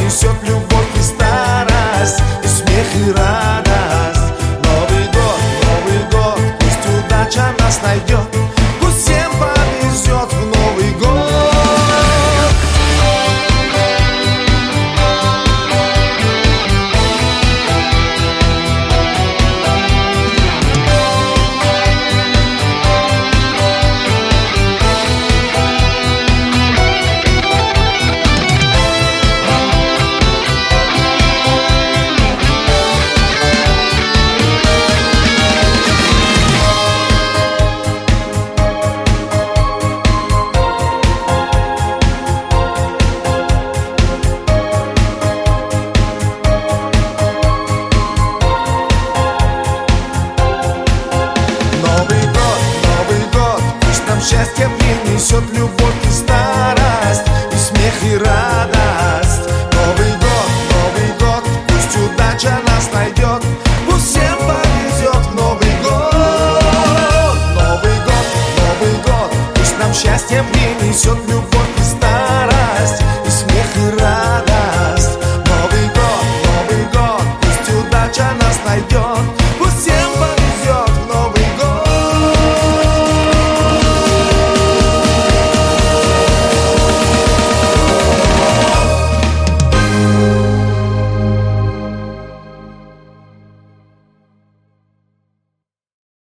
принесет любовь и старость, и смех, и радость. Новый год, пусть удача нас найдет, пусть всем повезет в Новый год. Счастье принесет любовь и старость, и смех, и радость. Новый год, пусть удача нас найдет, пусть всем повезет в Новый год. Новый год, пусть нам счастье принесет любовь и старость, и смех, и радость.